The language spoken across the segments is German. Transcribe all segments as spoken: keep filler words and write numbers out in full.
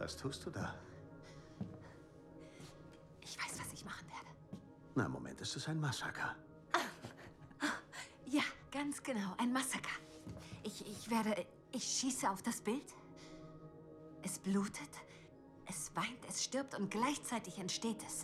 Was tust du da? Ich weiß, was ich machen werde. Na, Moment, ist es ein Massaker? Ja, ganz genau, ein Massaker. Ich, ich werde... Ich schieße auf das Bild. Es blutet, es weint, es stirbt und gleichzeitig entsteht es.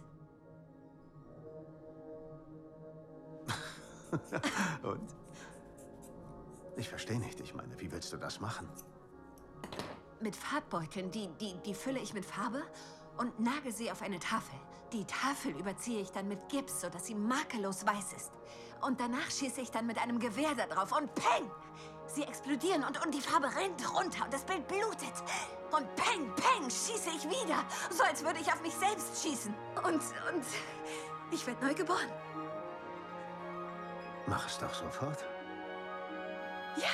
Und? Ich verstehe nicht. Ich meine, wie willst du das machen? Mit Farbbeuteln, die, die, die fülle ich mit Farbe und nagel sie auf eine Tafel. Die Tafel überziehe ich dann mit Gips, sodass sie makellos weiß ist. Und danach schieße ich dann mit einem Gewehr da drauf und peng! Sie explodieren und, und die Farbe rinnt runter und das Bild blutet. Und peng, peng, schieße ich wieder. So als würde ich auf mich selbst schießen. Und, und ich werde neu geboren. Mach es doch sofort. Ja.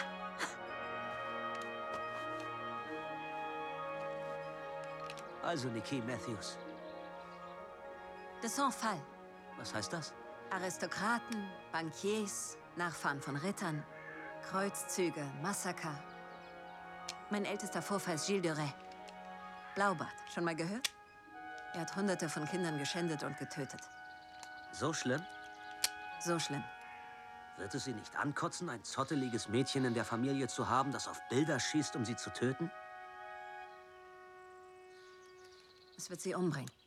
Also, Nikki Matthews. De Saint-Fall. Was heißt das? Aristokraten, Bankiers, Nachfahren von Rittern, Kreuzzüge, Massaker. Mein ältester Vorfahr ist Gilles de Rais. Blaubart, schon mal gehört? Er hat hunderte von Kindern geschändet und getötet. So schlimm? So schlimm. Wird es Sie nicht ankotzen, ein zotteliges Mädchen in der Familie zu haben, das auf Bilder schießt, um sie zu töten? Es wird sie umbringen.